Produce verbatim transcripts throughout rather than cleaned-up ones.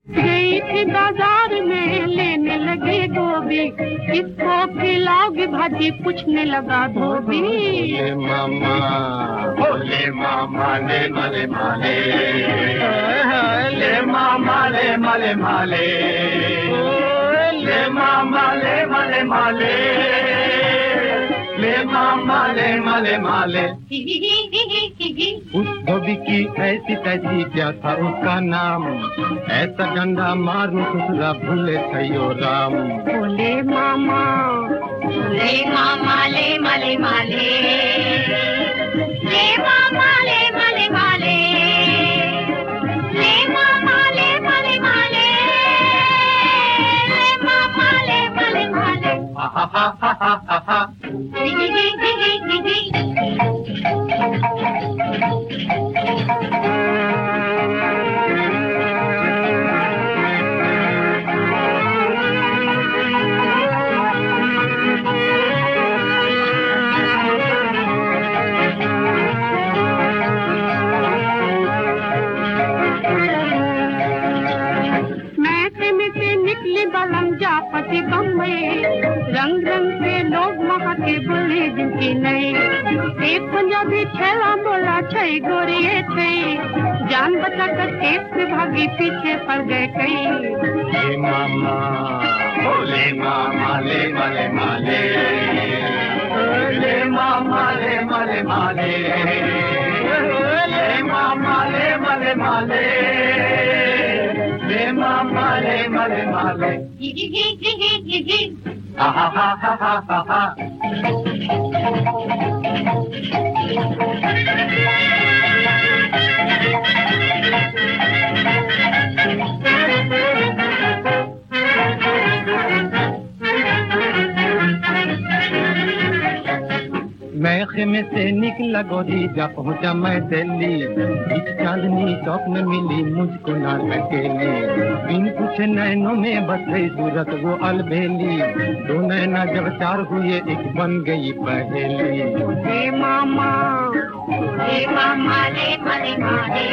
गई थी बाजार में लेने लगे गोभी, किसको खिलाओगे भाजी पूछने लगा धोबी। ले मामा बोले मामा ले मले माले, ले मामा ले मले माले, ले मामा ले मले माले, ले मामा ले मले माले। उस धोबी की ऐसी तैसी क्या था उसका नाम, ऐसा डंडा मारू ससुरा भूले थयो राम। बोले मामा ले मामा ले मले माले, ले मामा ले मले माले, ले मामा ले मले माले, ले मामा ले मले माले। हा हा हा हा हा हा। जापति बम्बई, रंग रंग के लोग वहाँ के बोले जिनकी नई। एक पंजाबी छेला बोला छई गोरिये छई, जान बचा कर एक से भागी पीछे पड़ गए कई। ले मामा बोले मामा ले मले माले, ले मामा ले मले माले, ले मामा ले मले माले, ले मामा ले मले माले। हा हा हा हा हा हा हा। मैं खेमे से निकला गोरी जा पहुंचा मैं दिल्ली, इस चांदनी चौक में मिली मुझको नार अकेली। बिन कुछ नैनों में बस गई सूरत वो अलबेली, दो नैना जब चार हुए एक बन गई पहेली। हे मामा हे मामा ले मले माले,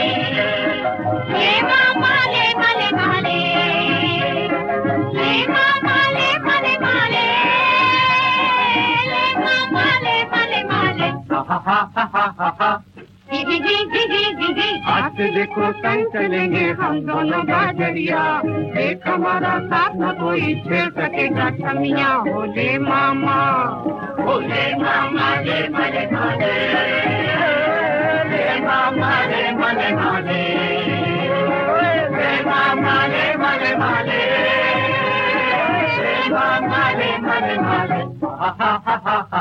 हे मामा ले मले माले, हे मामा ले मले माले, ले मामा ले मले माले। हा हा हा हा हा हा। आज से देखो संग चलेंगे हम दोनों बाजरिया, एक हमारा साथ न कोई छेड़ सकेगा छमिया। बोले मामा बोले मामा ले मले माले, ले मामा ले मले माले, ले मामा ले मले माले, ले मामा ले मले माले। हा हा हा हा हा।